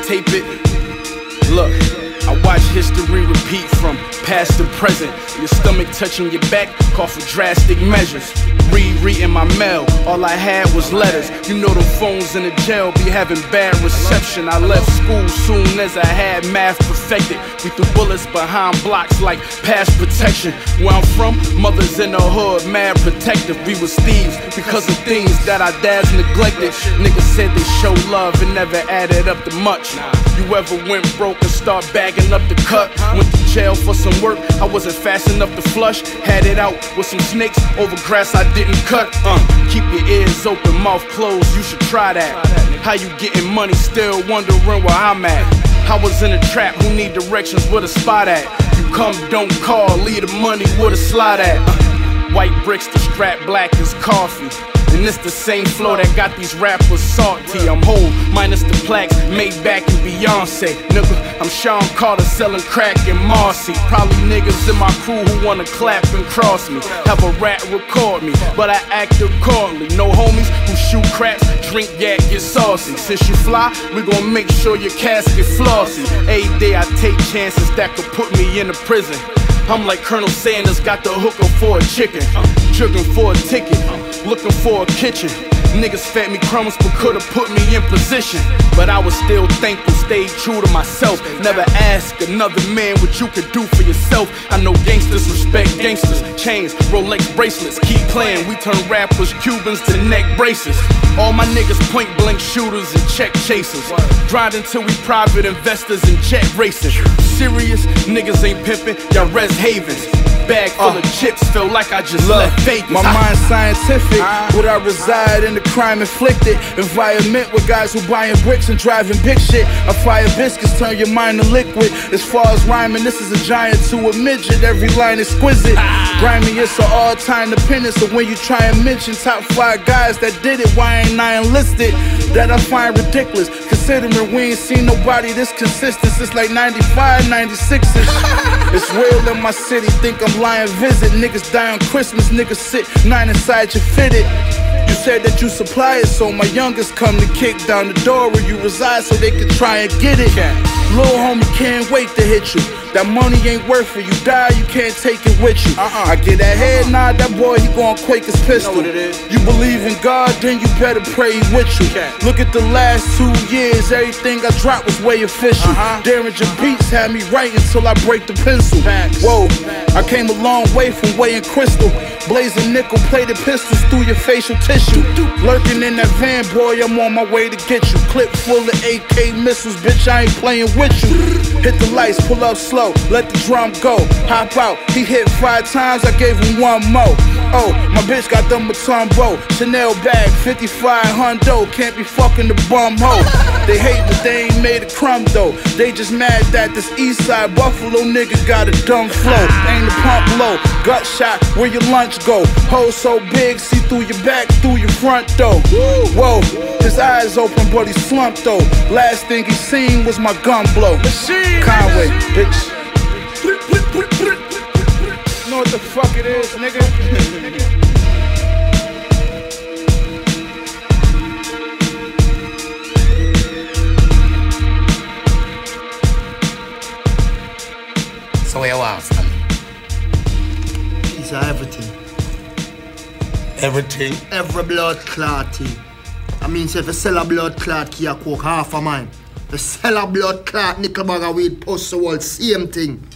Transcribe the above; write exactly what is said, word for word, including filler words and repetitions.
tape it. Look, I watch history repeat from past to present. Your stomach touching your back, call for drastic measures. Rereading my mail, all I had was letters. You know the phones in the jail be having bad reception. I left school soon as I had math perfected. We threw bullets behind blocks like past protection. Where I'm from, mothers in the hood, mad protective. We was thieves because of things that our dads neglected. Niggas said they show love and never added up to much. You ever went broke and start bagging up the cut? Went to jail for some work, I wasn't fast enough to flush. Had it out with some snakes over grass I didn't cut. Uh, keep your ears open, mouth closed, you should try that. How you getting money, still wondering where I'm at. I was in a trap, who need directions, where to spot at? You come, don't call, leave the money where to slide at. Uh, white bricks, the strap black as coffee. And it's the same flow that got these rappers salty. I'm whole, minus the plaques, Maybach and Beyonce. Nigga, I'm Sean Carter selling crack in Marcy. Probably niggas in my crew who wanna clap and cross me. Have a rat record me, but I act accordingly. No homies who shoot craps, drink yak, get saucy. Since you fly, we gon' make sure your casket flossy. Every day I take chances that could put me in a prison. I'm like Colonel Sanders, got the hooker for a chicken. Jugging for a ticket, looking for a kitchen. Niggas fed me crumbs but could've put me in position. But I was still thankful, stayed true to myself. Never ask another man what you could do for yourself. I know gangsters respect gangsters. Chains, Rolex bracelets, keep playing. We turn rappers Cubans to neck braces. All my niggas point blank shooters and check chasers. Grind until we private investors and jet racing. Serious niggas ain't pimping, y'all res havens. Bag full uh, of chips, feel like I just look, left Vegas. My mind's scientific, uh, would I reside in the crime inflicted? Environment with guys who buying bricks and driving big shit. I fire biscuits, turn your mind to liquid. As far as rhyming, this is a giant to a midget. Every line exquisite. Grimy, it's an all-time dependence. So when you try and mention top five guys that did it, why ain't I enlisted? That I find ridiculous, considering we ain't seen nobody this consistent since like ninety-five, ninety-six-ish. It's real in my city, think I'm lying visit. Niggas die on Christmas, niggas sit nine inside your fitted. You said that you supply it, so my youngest come to kick down the door where you reside so they can try and get it. Little homie can't wait to hit you. That money ain't worth it. You die, you can't take it with you. Uh-uh. I get that head nod, that boy, he gon' quake his pistol. You know what it is? You believe in God, then you better pray with you. Okay. Look at the last two years, everything I dropped was way official. Uh-huh. Derringer uh-huh. Beats had me writing till I break the pencil. Facts. Whoa, Facts. I came a long way from weighing crystal. Blazing nickel plated pistols through your facial tissue. Lurking in that van, boy, I'm on my way to get you. Clip full of A K missiles, bitch, I ain't playing with you. Hit the lights, pull up slow, let the drum go. Hop out, he hit five times, I gave him one more. Oh, my bitch got them Matumbo. Chanel bag, fifty-five hundo. Can't be fucking the bum hoe. They hate but they ain't made a crumb though. They just mad that this east side Buffalo nigga got a dumb flow. Aim the pump low, gut shot, where your lunch go. Hole so big, see through your back, through your front though. Whoa, his eyes open but he slumped though. Last thing he seen was my gun blow. Conway, bitch. You know what the fuck it is, nigga? So where you want from? Piece of everything. Everything? Every blood clot thing. I mean, say if you sell a blood clot key, you cook half of mine. If you sell a blood clot nickel bag of weed, post the world, same thing.